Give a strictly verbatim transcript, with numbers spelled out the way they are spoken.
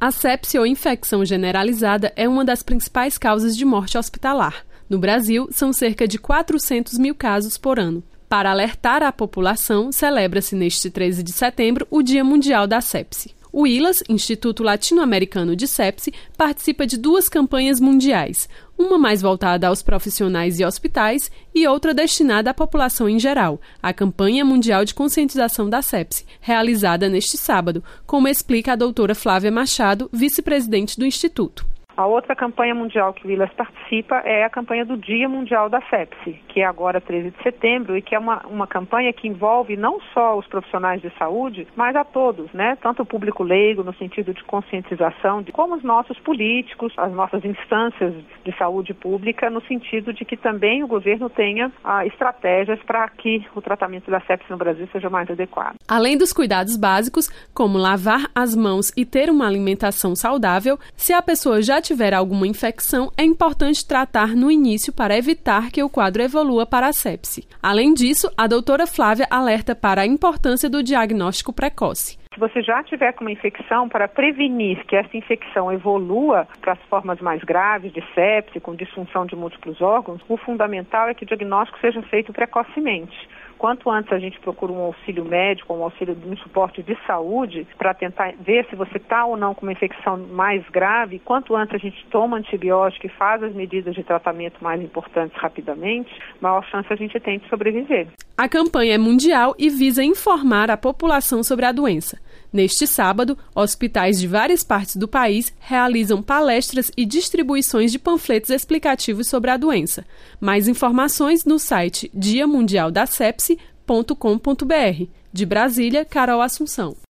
A sepse ou infecção generalizada é uma das principais causas de morte hospitalar. No Brasil, são cerca de quatrocentos mil casos por ano. Para alertar a população, celebra-se neste treze de setembro o Dia Mundial da Sepse. O I L A S, Instituto Latino-Americano de Sepse, participa de duas campanhas mundiais, uma mais voltada aos profissionais e hospitais e outra destinada à população em geral, a Campanha Mundial de Conscientização da Sepse, realizada neste sábado, como explica a doutora Flávia Machado, vice-presidente do Instituto. A outra campanha mundial que o I L A S participa é a campanha do Dia Mundial da Sepse, que é agora treze de setembro e que é uma, uma campanha que envolve não só os profissionais de saúde, mas a todos, né? Tanto o público leigo, no sentido de conscientização, de, como os nossos políticos, as nossas instâncias de saúde pública, no sentido de que também o governo tenha ah, estratégias para que o tratamento da sepse no Brasil seja mais adequado. Além dos cuidados básicos, como lavar as mãos e ter uma alimentação saudável, se a pessoa já tiver alguma infecção, é importante tratar no início para evitar que o quadro evolua para a sepse. Além disso, a doutora Flávia alerta para a importância do diagnóstico precoce. Se você já tiver com uma infecção, para prevenir que essa infecção evolua para as formas mais graves de sepse, com disfunção de múltiplos órgãos, o fundamental é que o diagnóstico seja feito precocemente. Quanto antes a gente procura um auxílio médico, um auxílio de um suporte de saúde, para tentar ver se você está ou não com uma infecção mais grave, quanto antes a gente toma antibiótico e faz as medidas de tratamento mais importantes rapidamente, maior chance a gente tem de sobreviver. A campanha é mundial e visa informar a população sobre a doença. Neste sábado, hospitais de várias partes do país realizam palestras e distribuições de panfletos explicativos sobre a doença. Mais informações no site dia mundial da sepse ponto com ponto br. De Brasília, Carol Assunção.